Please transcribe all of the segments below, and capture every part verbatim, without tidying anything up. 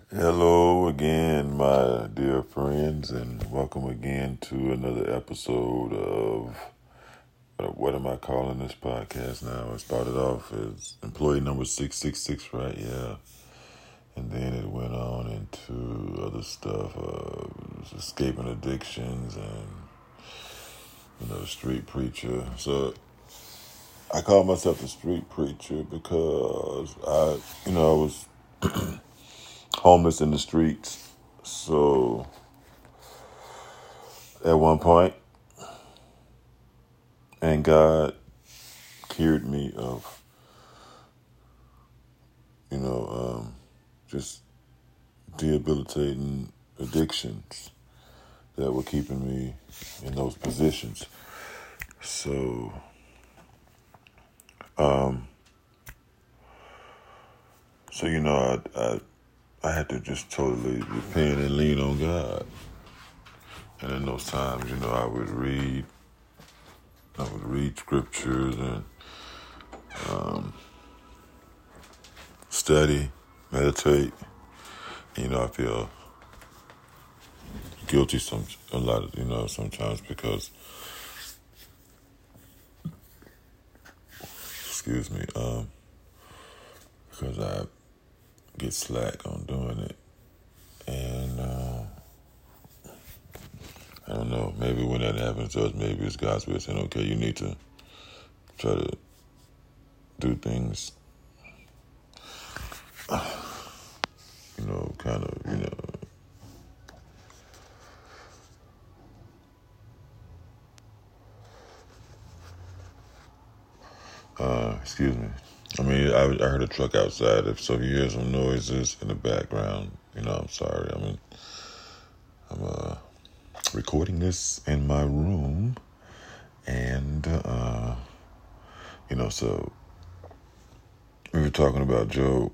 Hello again, my dear friends, and welcome again to another episode of uh, what am I calling this podcast now? It started off as employee number six six six, right? Yeah. And then it went on into other stuff, uh, escaping addictions and, you know, street preacher. So I call myself a street preacher because I, you know, I was homeless in the streets. So at one point, and God cured me of, you know, um, just debilitating addictions that were keeping me in those positions. So, um, so you know, I, I I had to just totally repent and lean on God. And in those times, you know, I would read, I would read scriptures and um, study, meditate. And, you know, I feel guilty some a lot of you know sometimes because excuse me um because I get slack on doing it, and uh, I don't know, maybe when that happens to us, maybe it's God's way of saying, okay, you need to try to do things you know kind of you know uh excuse me. I mean, I, I heard a truck outside. If so, if you hear some noises in the background, you know, I'm sorry. I mean, I'm uh, recording this in my room, and, uh, you know, so we were talking about Job.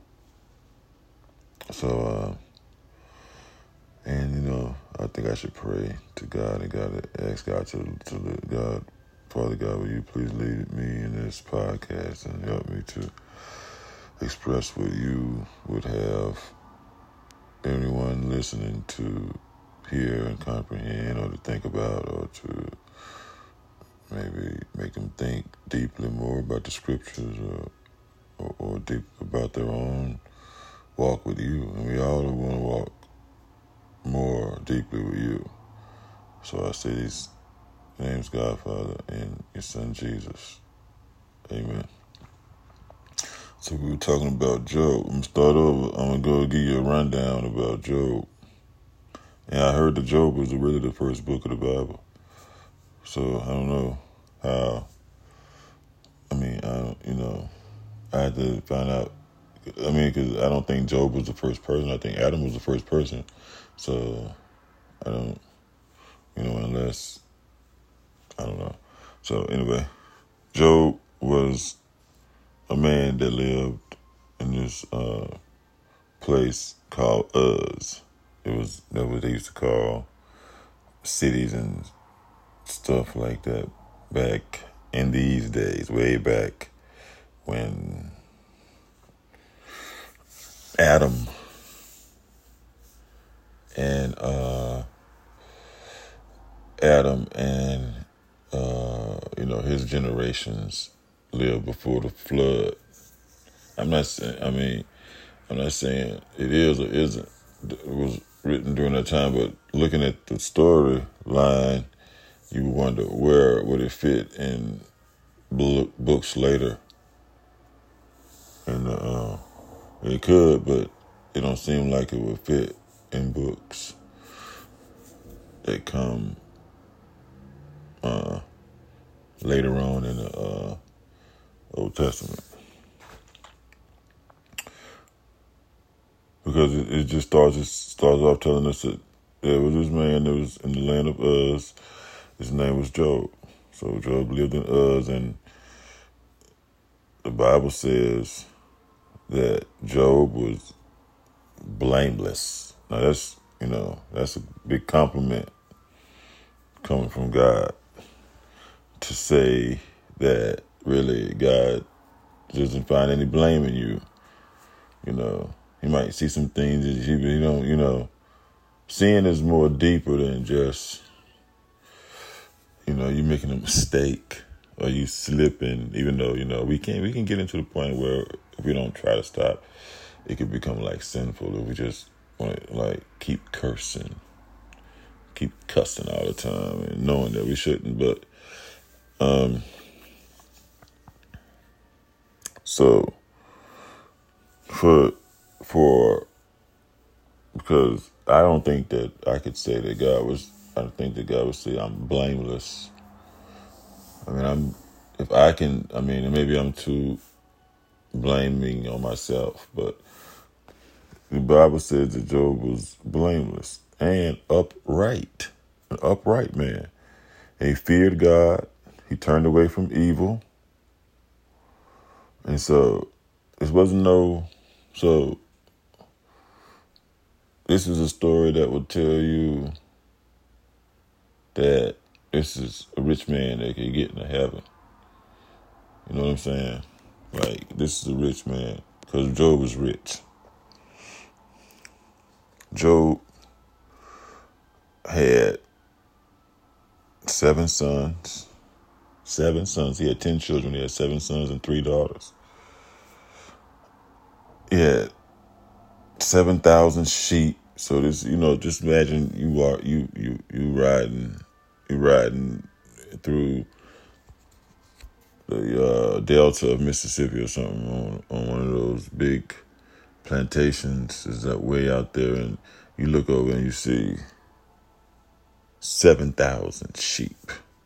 So, uh, and, you know, I think I should pray to God and God ask God to, to let God, Father God, will you please lead me in this podcast and help me to express what you would have anyone listening to hear and comprehend, or to think about, or to maybe make them think deeply more about the scriptures, or or, or deep about their own walk with you. And we all want to walk more deeply with you. So I say these names, God, Father, and your Son Jesus. Amen. So we were talking about Job. I'm going to start over. I'm going to go give you a rundown about Job. And I heard that Job was really the first book of the Bible. So I don't know how, I mean, I don't, you know, I had to find out. I mean, because I don't think Job was the first person. I think Adam was the first person. So I don't, you know, unless, I don't know. So anyway, Job was a man that lived in this uh, place called Uz. It was, that what they used to call cities and stuff like that back in these days, way back when Adam and uh, Adam and uh, you know his generations lived before the flood. I'm not saying. I mean, I'm not saying it is or isn't. It was written during that time, but looking at the storyline, you wonder where would it fit in books later. And uh, it could, but it don't seem like it would fit in books that come uh, later on in the uh, Old Testament. Because it, it just starts it starts off telling us that there was this man that was in the land of Uz. His name was Job. So Job lived in Uz, and the Bible says that Job was blameless. Now that's, you know, that's a big compliment coming from God, to say that really God doesn't find any blame in you. You know, He might see some things that you, you don't, you know, seeing is more deeper than just, you know, you making a mistake or you slipping, even though, you know, we can we can get into the point where if we don't try to stop, it could become like sinful if we just want to like keep cursing, keep cussing all the time and knowing that we shouldn't. But um, so for for because I don't think that I could say that God was. I don't think that God would say I'm blameless. I mean, I'm. If I can, I mean, maybe I'm too blaming on myself, but the Bible says that Job was blameless and upright, an upright man. And he feared God. He turned away from evil. And so this wasn't no, so this is a story that will tell you that this is a rich man that can get into heaven. You know what I'm saying? Like, this is a rich man because Job was rich. Job had seven sons. Seven sons. He had ten children. He had seven sons and three daughters. He had seven thousand sheep. So this, you know, just imagine you are you you you riding, you riding through the uh, Delta of Mississippi or something on, on one of those big plantations is that way out there, and you look over and you see seven thousand sheep.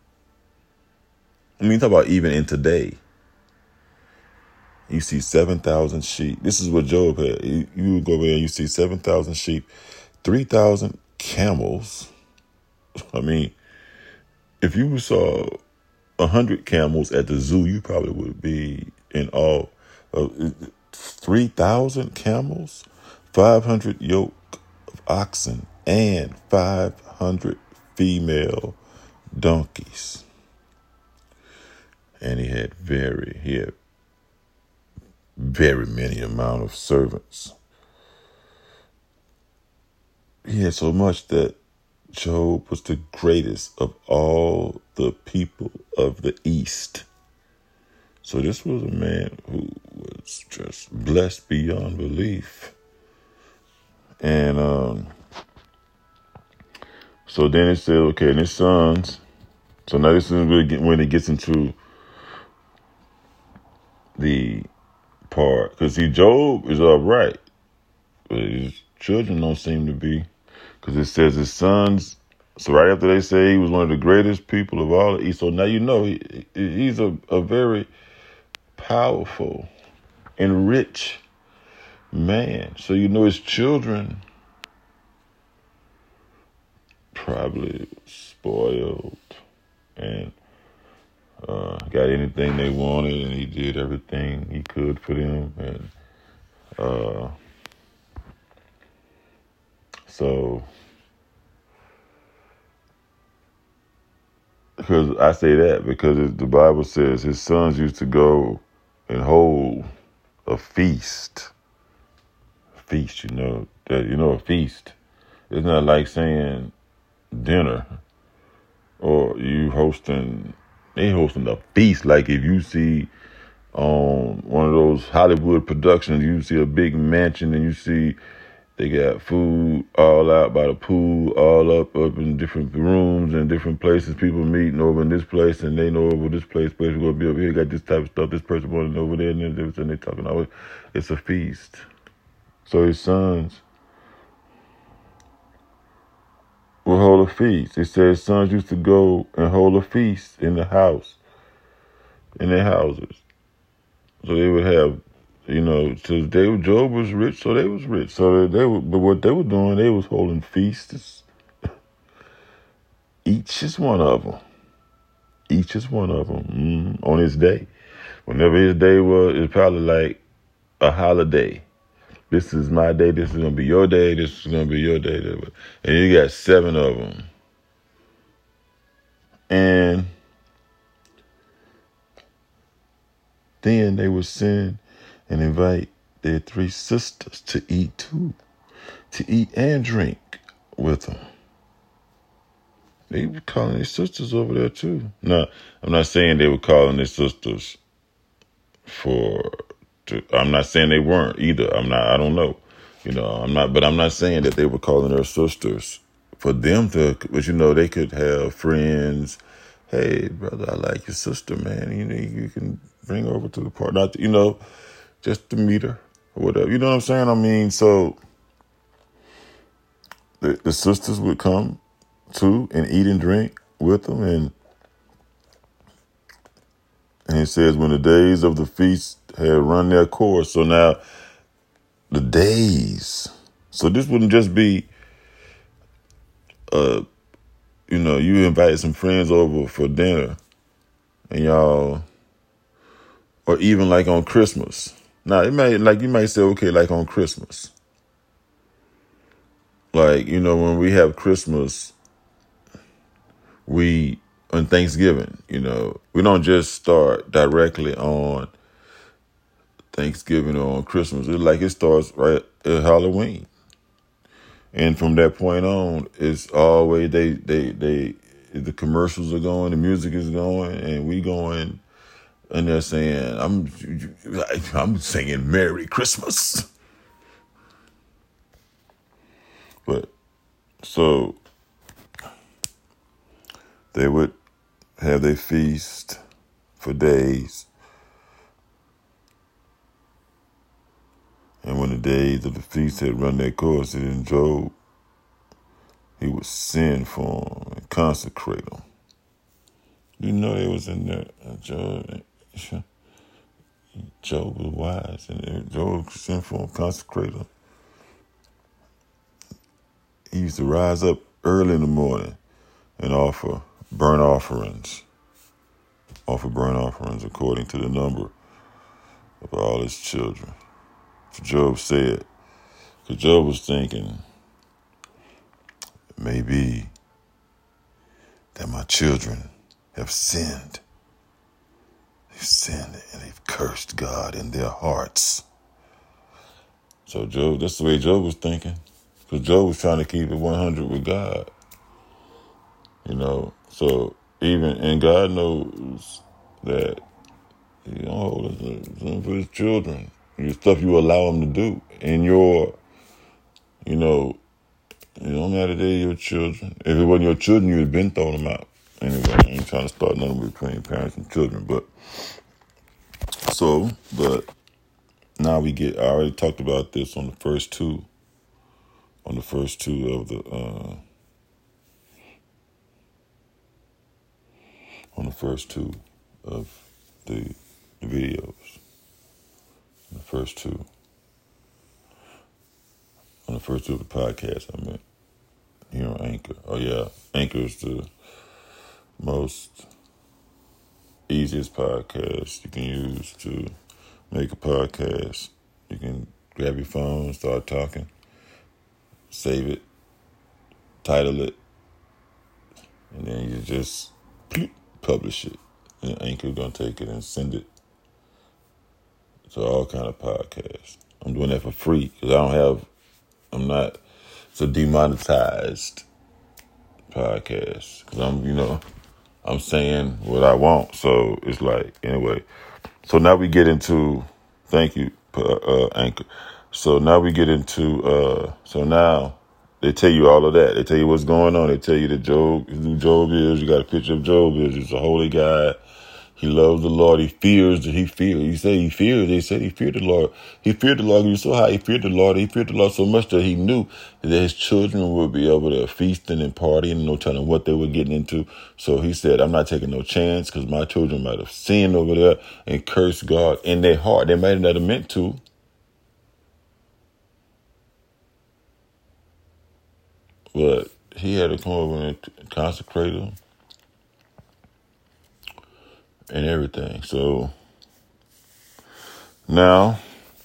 I mean, talk about even in today. You see seven thousand sheep. This is what Job had. You, you go over there and you see seven thousand sheep, three thousand camels. I mean, if you saw one hundred camels at the zoo, you probably would be in awe. Uh, three thousand camels, five hundred yoke of oxen, and five hundred female donkeys. And he had very, he had very many amount of servants. He had so much that Job was the greatest of all the people of the East. So this was a man who was just blessed beyond belief. And um, so then it said, okay, and his sons. So now this is really when it gets into the part. Because see, Job is upright, but his children don't seem to be. Because it says his sons, so right after they say he was one of the greatest people of all the East. So now you know he, he's a, a very powerful and rich man. So you know his children probably spoiled and uh, got anything they wanted, and he did everything he could for them. And uh, so, because I say that because it, the Bible says his sons used to go and hold a feast. Feast, you know, that you know a feast. It's not like saying dinner or you hosting. They hosting a feast. Like if you see um one of those Hollywood productions, you see a big mansion and you see they got food all out by the pool, all up up in different rooms and different places. People meeting over in this place, and they know over this place. Place we're gonna be over here. Got this type of stuff. This person going over there, and then and they talking about it. It's a feast. So his sons will hold a feast. It says sons used to go and hold a feast in the house, in their houses. So they would have, you know, so they Job was rich, so they was rich. So they, they were, but what they were doing, they was holding feasts. Each is one of them. Each is one of them mm, on his day. Whenever his day was, it's probably like a holiday. This is my day. This is gonna be your day. This is gonna be your day. And you got seven of them. And then they would send and invite their three sisters to eat too, to eat and drink with them. They were calling their sisters over there too. Now, I'm not saying they were calling their sisters for, to, I'm not saying they weren't either. I'm not, I don't know. You know, I'm not, but I'm not saying that they were calling their sisters for them to, but you know, they could have friends. Hey, brother, I like your sister, man. You know, you can bring her over to the party. Not, to, you know, just to meet her or whatever. You know what I'm saying? I mean, so the, the sisters would come too and eat and drink with them. And, and it says when the days of the feast had run their course. So now the days. So this wouldn't just be, uh, you know, you invited some friends over for dinner and y'all, or even like on Christmas. Now, it might, like you might say, okay, like on Christmas. Like, you know, when we have Christmas, we, on Thanksgiving, you know, we don't just start directly on Thanksgiving or on Christmas. It's like it starts right at Halloween. And from that point on, it's always, they, they, they, the commercials are going, the music is going, and we going, and they're saying, I'm, I'm singing Merry Christmas. But, so, they would have their feast for days. And when the days of the feast had run their course, then Job, he would send for them and consecrate them. You know they was in there. Job, Job was wise, and Job sent for them, consecrate them. He used to rise up early in the morning and offer burnt offerings, offer burnt offerings according to the number of all his children. So Job said, because Job was thinking, maybe that my children have sinned. They've sinned and they've cursed God in their hearts. So Job, that's the way Job was thinking. Because Job was trying to keep it one hundred with God. You know, so even, and God knows that he don't hold it for his children. The stuff you allow them to do. And your, you know, it don't matter if they're your children. If it wasn't your children, you'd have been throwing them out. Anyway, I ain't trying to start nothing between parents and children. But, so, but now we get, I already talked about this on the first two, on the first two of the, uh, on the first two of the, the videos. The first two. On the first two of the podcast, I meant here on Anchor. Oh yeah, Anchor is the most easiest podcast you can use to make a podcast. You can grab your phone, start talking, save it, title it, and then you just publish it. And Anchor gonna take it and send it to all kind of podcasts. I'm doing that for free because I don't have, I'm not, it's a demonetized podcast because I'm, you know, I'm saying what I want. So it's like, anyway. So now we get into, thank you, uh, uh, Anchor. So now we get into, uh, so now they tell you all of that. They tell you what's going on. They tell you that Job, who Job is. You got a picture of Job is. He's a holy guy. He loves the Lord. He fears that he feared. He said he feared. They said he feared the Lord. He feared the Lord. He was so high. He feared the Lord. He feared the Lord so much that he knew that his children would be able to feasting and partying, no telling what they were getting into. So he said, I'm not taking no chance because my children might have sinned over there and cursed God in their heart. They might not have meant to. But he had to come over and consecrate them and everything. So now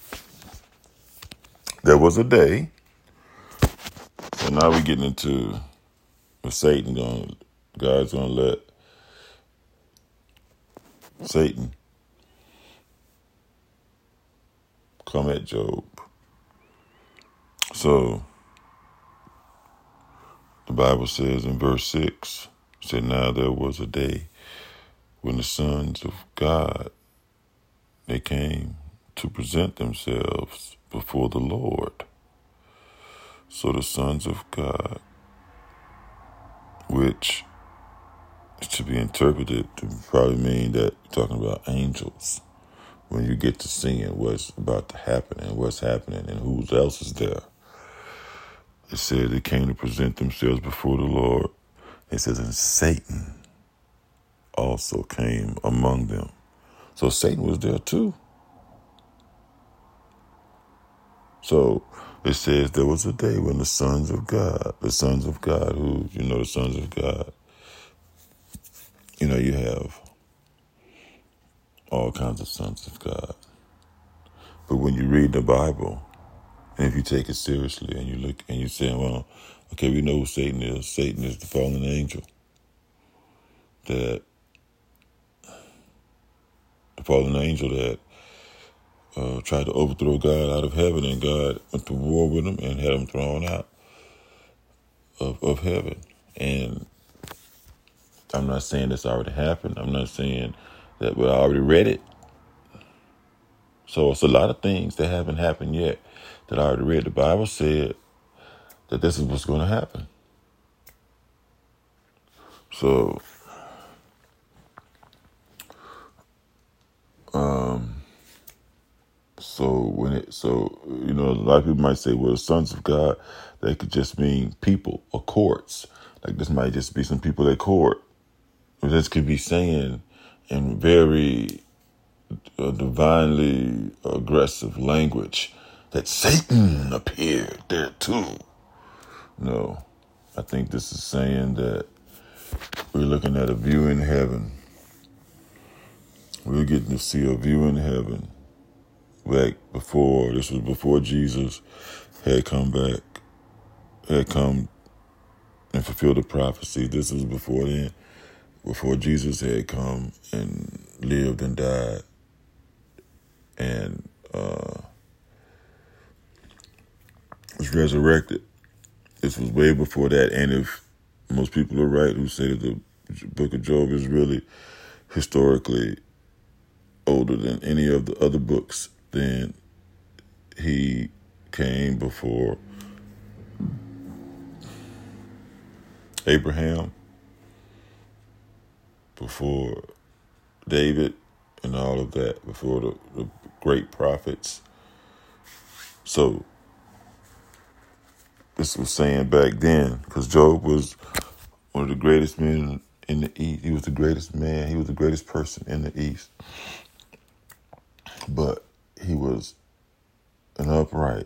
there was a day. So now we're getting into Satan going, God's going to let Satan come at Job. So the Bible says in verse six, it said, now there was a day when the sons of God, they came to present themselves before the Lord. So the sons of God, which is to be interpreted to probably mean that you're talking about angels, when you get to seeing what's about to happen and what's happening and who else is there. It said they came to present themselves before the Lord. It says, and Satan also came among them. So Satan was there too. So it says there was a day when the sons of God, the sons of God, who, you know, the sons of God, you know, you have all kinds of sons of God. But when you read the Bible, and if you take it seriously and you look and you say, well, okay, we know who Satan is. Satan is the fallen angel. That the fallen angel that uh, tried to overthrow God out of heaven, and God went to war with him and had him thrown out of, of heaven. And I'm not saying this already happened. I'm not saying that, but I already read it. So it's a lot of things that haven't happened yet that I already read. The Bible said that this is what's going to happen. So, um, so when it, so, you know, a lot of people might say, well, sons of God, they could just mean people or courts. Like this might just be some people at court. Or this could be saying in very uh, divinely aggressive language that Satan appeared there too. No, I think this is saying that we're looking at a view in heaven. We're getting to see a view in heaven. Back before, this was before Jesus had come back, had come and fulfilled the prophecy. This was before then, before Jesus had come and lived and died and uh, was resurrected. This was way before that. And if most people are right who say that the book of Job is really historically older than any of the other books, then he came before Abraham, before David, and all of that, before the, the great prophets. So this was saying back then, because Job was one of the greatest men in the East. He was the greatest man. He was the greatest person in the East. But he was an upright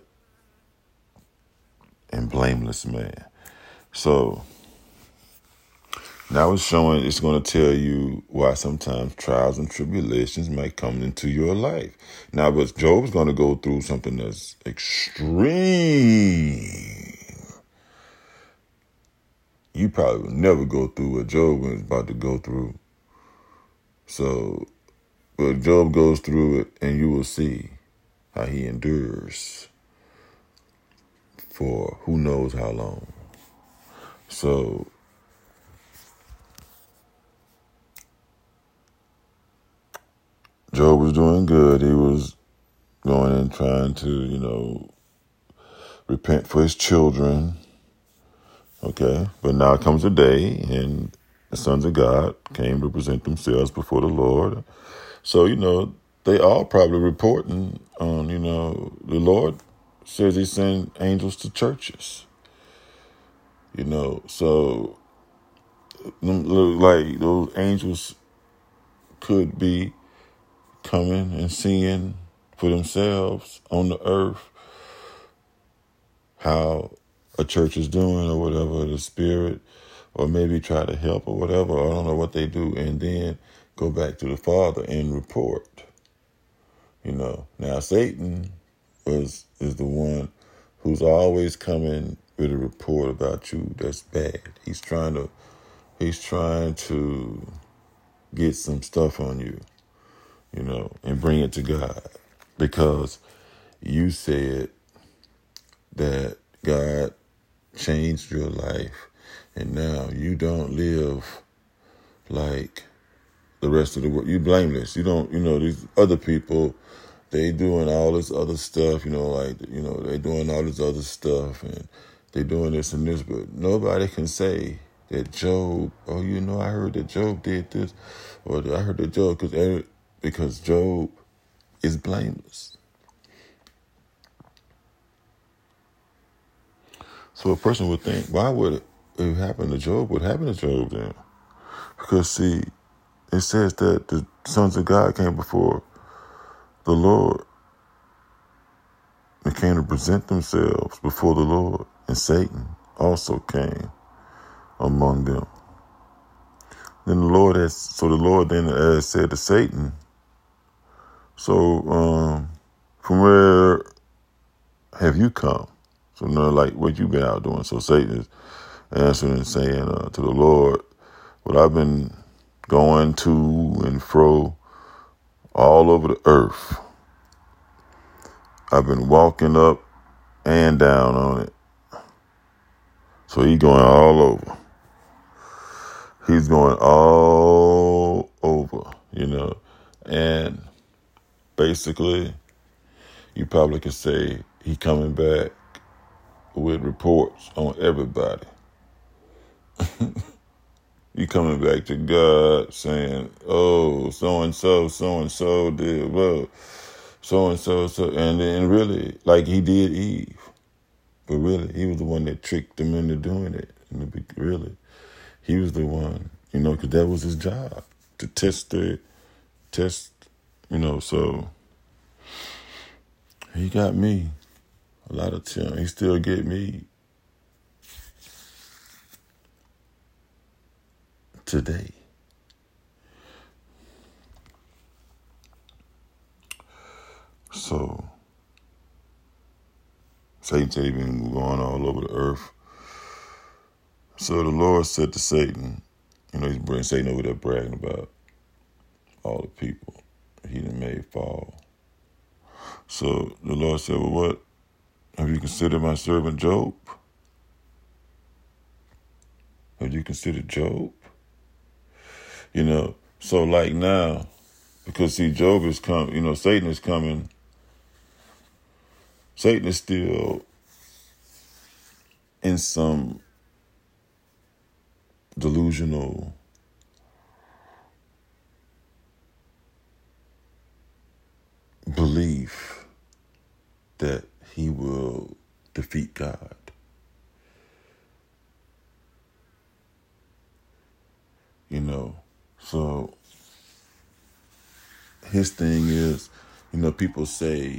and blameless man. So now it's showing, it's going to tell you why sometimes trials and tribulations might come into your life. Now, but Job's going to go through something that's extreme. You probably will never go through what Job was about to go through. So, but Job goes through it, and you will see how he endures for who knows how long. So, Job was doing good. He was going and trying to, you know, repent for his children. Okay, but now comes a day, and the sons of God came to present themselves before the Lord. So, you know, they all probably reporting on, you know, the Lord says he sent angels to churches. You know, so like those angels could be coming and seeing for themselves on the earth how a church is doing or whatever, the spirit, or maybe try to help or whatever. I don't know what they do. And then go back to the Father and report. You know, now Satan was is the one who's always coming with a report about you that's bad. He's trying to, he's trying to get some stuff on you, you know, and bring it to God. Because you said that God changed your life, and now you don't live like the rest of the world. You blameless. You don't, you know, these other people, they doing all this other stuff, you know, like, you know, they doing all this other stuff, and they doing this and this, but nobody can say that Job, oh, you know, I heard that Job did this, or I heard that Job, because because Job is blameless. So a person would think, why would it, it happen to Job? What happened to Job then? Because, see, it says that the sons of God came before the Lord. They came to present themselves before the Lord, and Satan also came among them. Then the Lord has, so the Lord then has said to Satan, so um, from where have you come? So, you know, like, what you been out doing? So Satan is answering and saying uh, to the Lord, well, I've been going to and fro all over the earth. I've been walking up and down on it. So he's going all over. He's going all over, you know. And basically, you probably could say he coming back with reports on everybody. You coming back to God saying, oh, so-and-so, so-and-so did, well, so-and-so, so, and then really, like he did Eve. But really, he was the one that tricked them into doing it. And really, he was the one, you know, because that was his job, to test the, test, you know, so he got me a lot of time. He still get me today. So, Satan's been going all over the earth. So the Lord said to Satan, you know, he's bringing Satan over there bragging about all the people he done made fall. So the Lord said, well, what? Have you considered my servant Job? Have you considered Job? You know, so like now, because see, Job is coming, you know, Satan is coming. Satan is still in some delusional belief that he will defeat God. You know, so his thing is, you know, people say,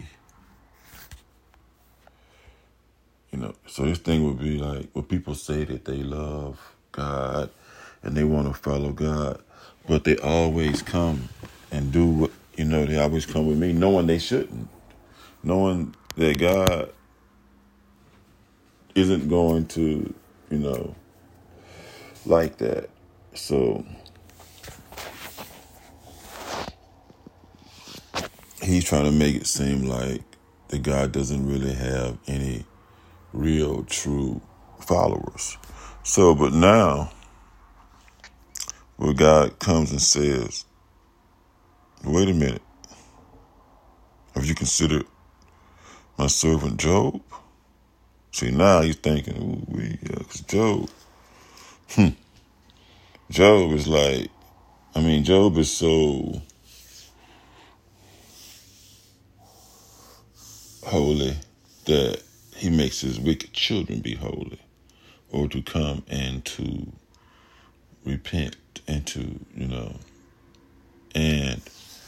you know, so his thing would be like, when people say that they love God and they want to follow God, but they always come and do what, you know, they always come with me, knowing they shouldn't, knowing that God isn't going to, you know, like that. So he's trying to make it seem like that God doesn't really have any real, true followers. So, but now, where God comes and says, wait a minute, have you considered my servant Job? See, now he's thinking, ooh, we, yeah, because Job, hmm, Job is like, I mean, Job is so holy that he makes his wicked children be holy, or to come and to repent and to, you know, and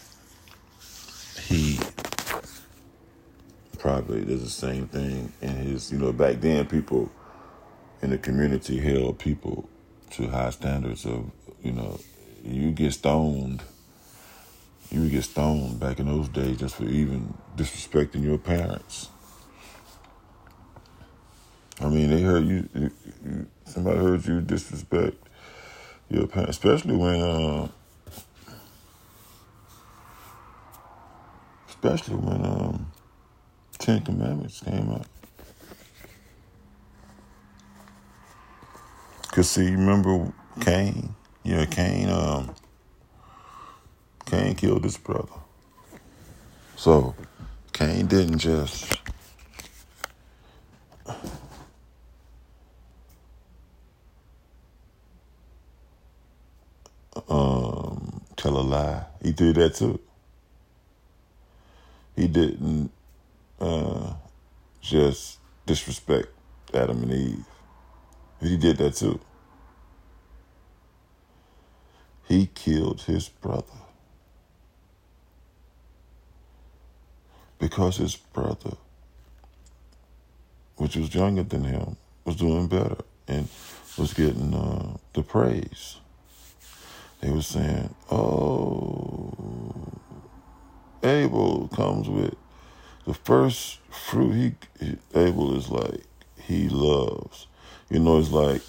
he probably does the same thing in his, you know, back then people in the community held people to high standards of, you know, you get stoned, you would get stoned back in those days just for even disrespecting your parents. I mean, they heard you, you, you somebody heard you disrespect your parents, especially when, uh, especially when, um, Ten Commandments came out. Cause see, remember Cain? Yeah, Cain. Um, Cain killed his brother. So Cain didn't just um, tell a lie. He did that too. He didn't uh, just disrespect Adam and Eve. He did that too. He killed his brother because his brother, which was younger than him, was doing better and was getting uh, the praise. They were saying, oh, Abel comes with the first fruit. He, he Abel is like, he loves. You know, it's like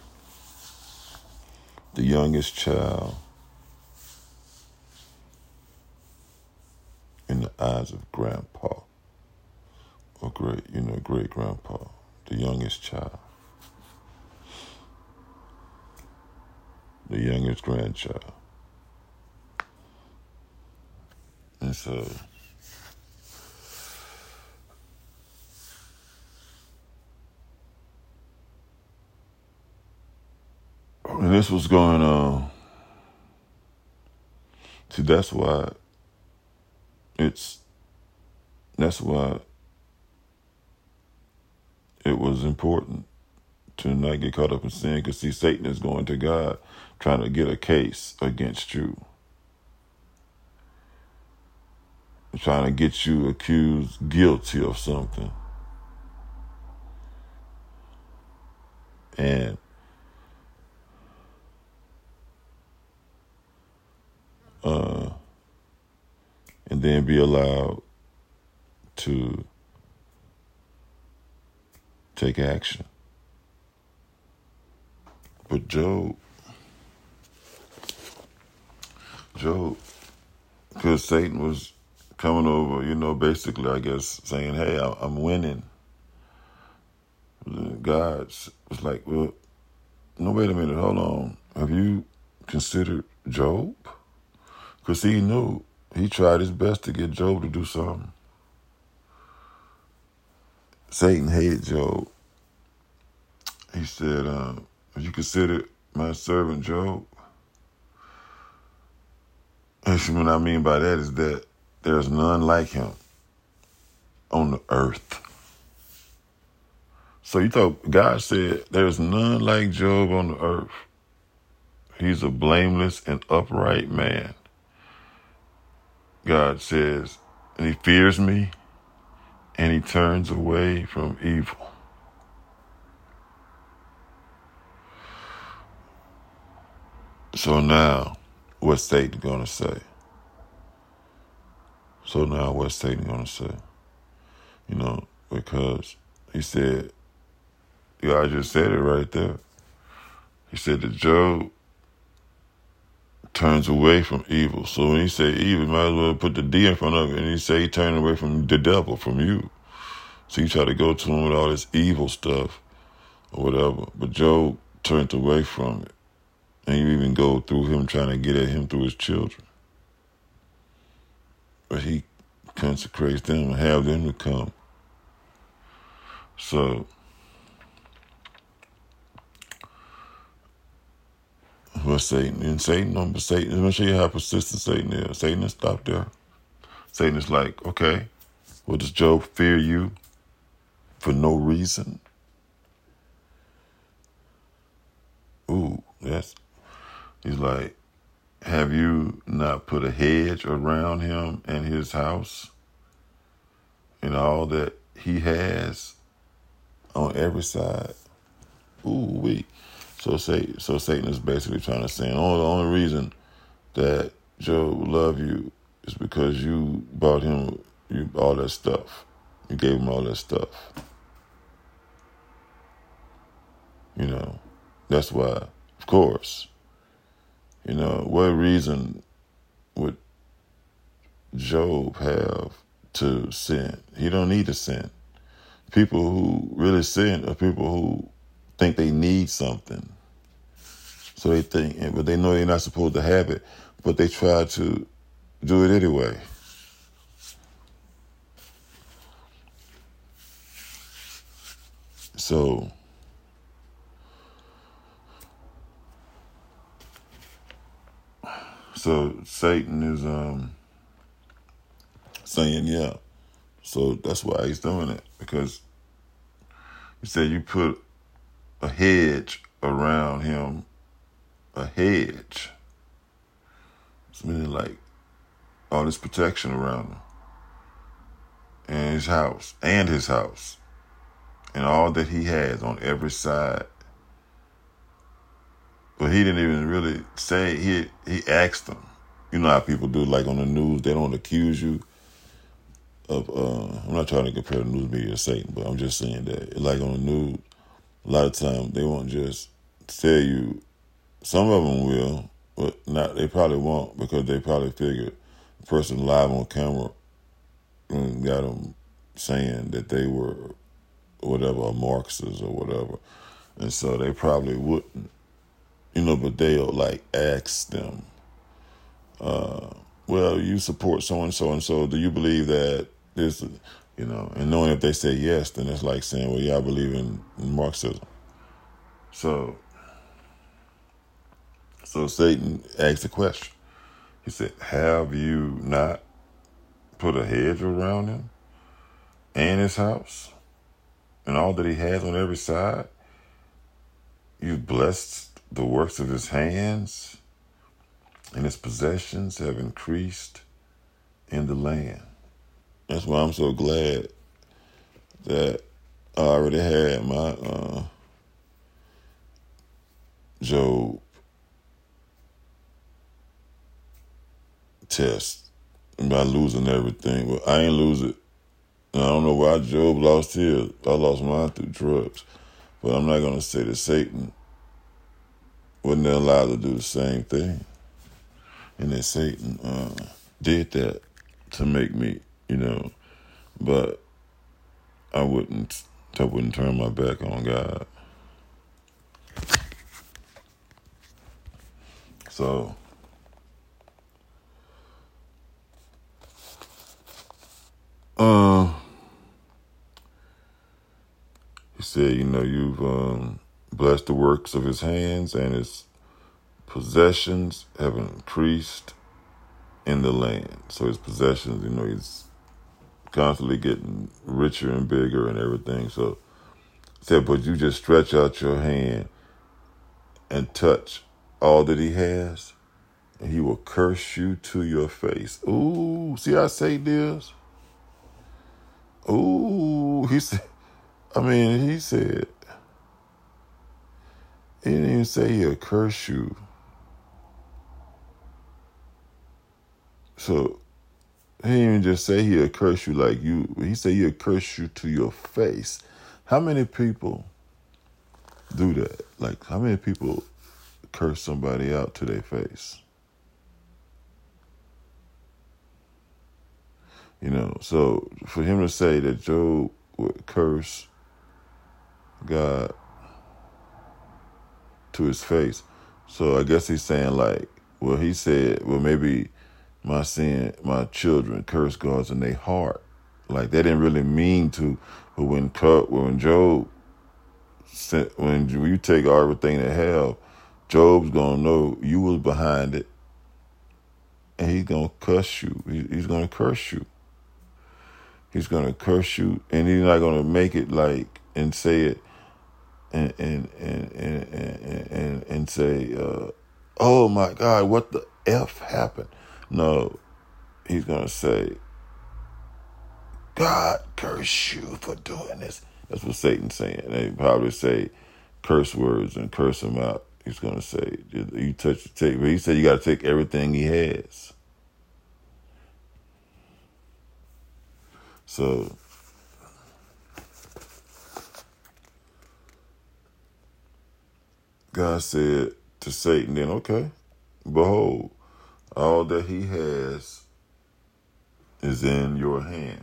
the youngest child in the eyes of grandpa or great, you know, great grandpa, the youngest child, the youngest grandchild. And so and this was going on. See, that's why it's, that's why it was important to not get caught up in sin, because see, Satan is going to God trying to get a case against you. Trying to get you accused guilty of something. And uh, and then be allowed to take action. But Job, Job, because Satan was coming over, you know, basically, I guess, saying, hey, I'm winning. God was like, well, no, wait a minute, hold on. Have you considered Job? Because he knew, he tried his best to get Job to do something. Satan hated Job. He said, uh, have you considered my servant Job? And what I mean by that is that there's none like him on the earth. So you thought God said there's none like Job on the earth. He's a blameless and upright man. God says, and he fears me and he turns away from evil. So now, what's Satan going to say? So now what's Satan going to say? You know, because he said, God just said it right there. He said that Job turns away from evil. So when he say evil, you might as well put the D in front of it. And he say he turned away from the devil, from you. So you try to go to him with all this evil stuff or whatever. But Job turned away from it. And you even go through him trying to get at him through his children. But he consecrates them and have them to come. So what's Satan? And Satan, number Satan, let me show you how persistent Satan is. Satan is stop there. Satan is like, okay, well, does Job fear you for no reason? Ooh, that's, he's like, have you not put a hedge around him and his house and all that he has on every side? Ooh, wee. So say, so Satan is basically trying to say, oh, the only reason that Job love you is because you bought him you all that stuff. You gave him all that stuff. You know, that's why, of course, you know, what reason would Job have to sin. He don't need to sin. People who really sin are people who think they need something. So they think, but they know they're not supposed to have it, but they try to do it anyway. So, so Satan is um saying, yeah. So that's why he's doing it, because he said you put a hedge around him, a hedge. It's meaning like all this protection around him and his house and his house and all that he has on every side. But he didn't even really say, he he asked them. You know how people do, like on the news, they don't accuse you of, uh, I'm not trying to compare the news media to Satan, but I'm just saying that, like on the news, a lot of times they won't just tell you, some of them will, but not, they probably won't, because they probably figure the person live on camera and got them saying that they were whatever, a Marxist or whatever. And so they probably wouldn't, you know, but they'll like ask them, uh, well, you support so-and-so and so, do you believe that this, you know, and knowing if they say yes, then it's like saying, well, yeah, I believe in, in Marxism. So, so Satan asked the question. He said, have you not put a hedge around him and his house and all that he has on every side? You've blessed the works of his hands, and his possessions have increased in the land. That's why I'm so glad that I already had my uh, Job test about losing everything. Well, I ain't lose it. And I don't know why Job lost his. I lost mine through drugs. But I'm not going to say that Satan wasn't allowed to do the same thing. And that Satan uh, did that to make me, you know, but I wouldn't, I wouldn't turn my back on God. So, uh, he said, you know, you've um, blessed the works of his hands, and his possessions have increased in the land. So his possessions, you know, he's constantly getting richer and bigger and everything. So he said, but you just stretch out your hand and touch all that he has, and he will curse you to your face. Ooh, see how Satan is? Ooh, he said, I mean, he said, he didn't even say he'll curse you. So he didn't even just say he'll curse you like you. He said he'll curse you to your face. How many people do that? Like, how many people curse somebody out to their face? You know, so for him to say that Job would curse God to his face, so I guess he's saying like, well, he said, well, maybe my sin, my children curse God's in their heart. Like, they didn't really mean to, but when when Job, when you take everything they have, Job's gonna know you was behind it, and he's gonna cuss you. He's gonna curse you. He's going to curse you, and he's not going to make it like and say it and and and and and, and, and say, uh, oh my God, what the F happened? No, he's going to say, God curse you for doing this. That's what Satan's saying. They probably say curse words and curse him out. He's going to say, you touch the tape. But he said you got to take everything he has. So, God said to Satan, then, okay, behold, all that he has is in your hand.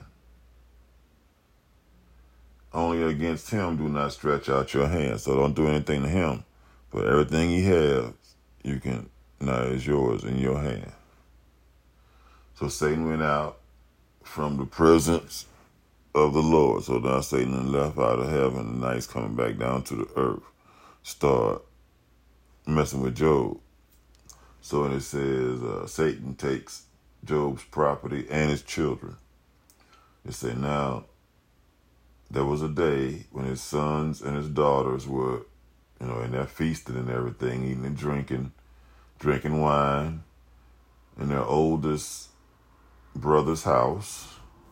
Only against him do not stretch out your hand. So don't do anything to him. But everything he has, you can, now is yours in your hand. So Satan went out from the presence of the Lord. So now Satan left out of heaven, and now he's coming back down to the earth. Start messing with Job. So when it says uh, Satan takes Job's property and his children, it say now there was a day when his sons and his daughters were, you know, in their feasting and everything, eating and drinking, drinking wine in their oldest brother's house.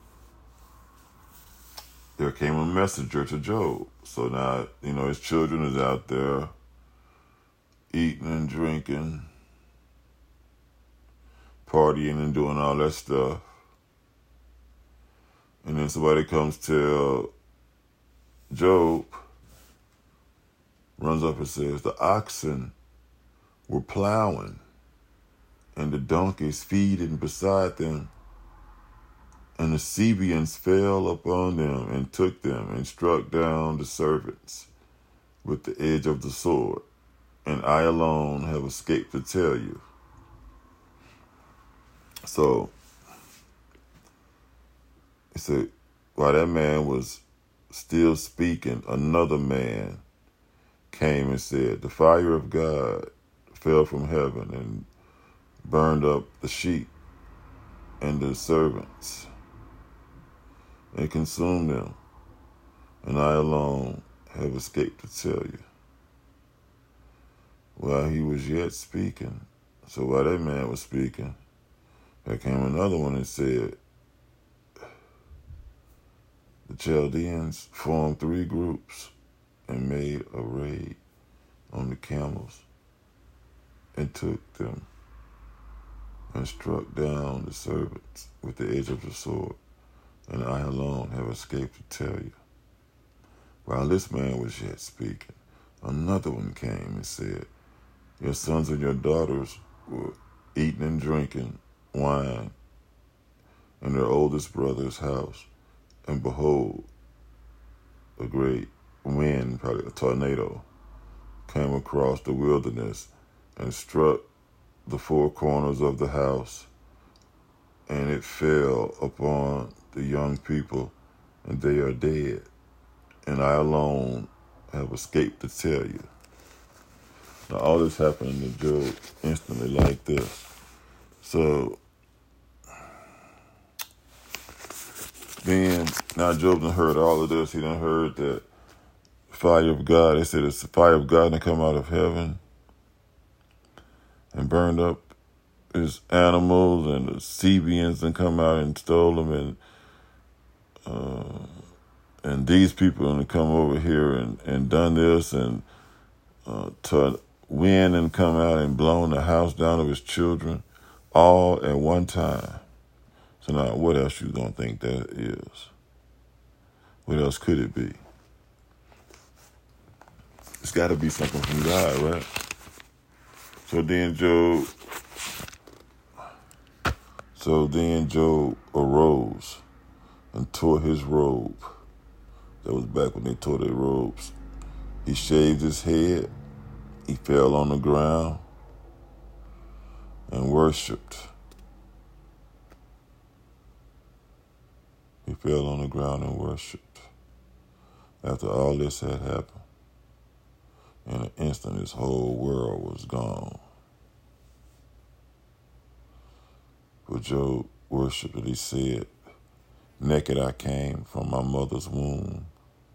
There came a messenger to Job. So now, you know, his children is out there eating and drinking, partying and doing all that stuff. And then somebody comes to Job, runs up and says, the oxen were plowing and the donkeys feeding beside them, and the Sabeans fell upon them and took them and struck down the servants with the edge of the sword, and I alone have escaped to tell you. So, he said, while that man was still speaking, another man came and said, the fire of God fell from heaven and burned up the sheep and the servants and consumed them, and I alone have escaped to tell you. While he was yet speaking, so while that man was speaking, there came another one and said, the Chaldeans formed three groups and made a raid on the camels and took them and struck down the servants with the edge of the sword, and I alone have escaped to tell you. While this man was yet speaking, another one came and said, your sons and your daughters were eating and drinking wine in their oldest brother's house, and behold, a great wind, probably a tornado, came across the wilderness and struck the four corners of the house, and it fell upon the young people, and they are dead, and I alone have escaped to tell you. Now, all this happened to Job instantly like this. So, then, now Job done heard all of this. He done heard that fire of God. They said it's the fire of God that come out of heaven and burned up his animals, and the Sabeans and come out and stole them, and uh, and these people and come over here and, and done this, and uh, to wind and come out and blown the house down of his children, all at one time. So now, what else you gonna think that is? What else could it be? It's got to be something from God, right? So then Job, so then Job arose and tore his robe. That was back when they tore their robes. He shaved his head. He fell on the ground and worshipped. He fell on the ground and worshipped. After all this had happened, in an instant, his whole world was gone. But Job worshipped, and he said, naked I came from my mother's womb,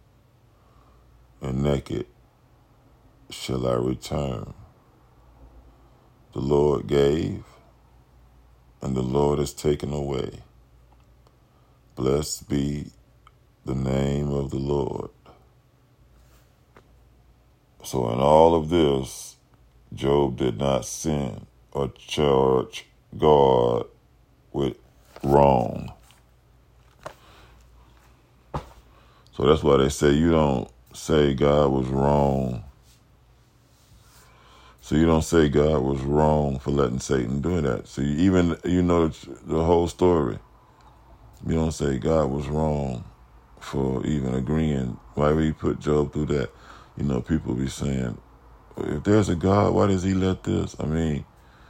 and naked shall I return. The Lord gave, and the Lord has taken away. Blessed be the name of the Lord. So in all of this, Job did not sin or charge God with wrong. So that's why they say you don't say God was wrong. So you don't say God was wrong for letting Satan do that. So you, even, you know the whole story. You don't say God was wrong for even agreeing. Why would he put Job through that? You know, people be saying, if there's a God, why does he let this? I mean,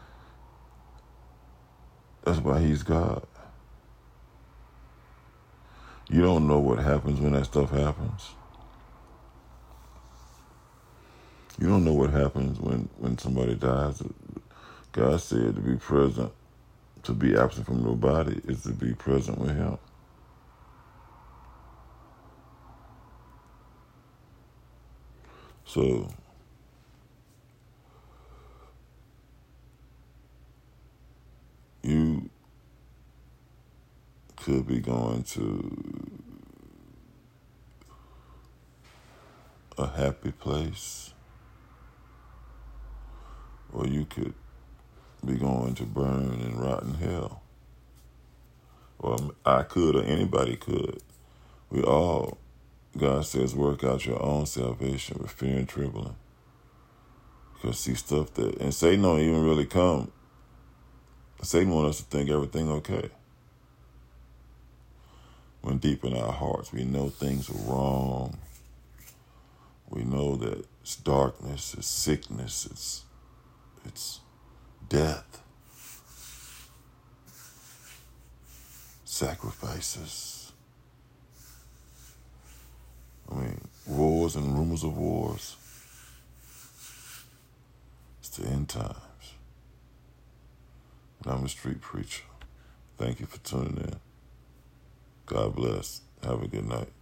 that's why he's God. You don't know what happens when that stuff happens. You don't know what happens when, when somebody dies. God said to be present, to be absent from the body is to be present with him. So, you could be going to a happy place, or you could be going to burn and rot in hell. Or I could, or anybody could. We all, God says, work out your own salvation with fear and trembling. Because see stuff that, and Satan don't even really come. Satan wants us to think everything okay. When deep in our hearts, we know things are wrong. We know that it's darkness, it's sickness, it's it's death, sacrifices. I mean, wars and rumors of wars. It's the end times. And I'm a street preacher. Thank you for tuning in. God bless. Have a good night.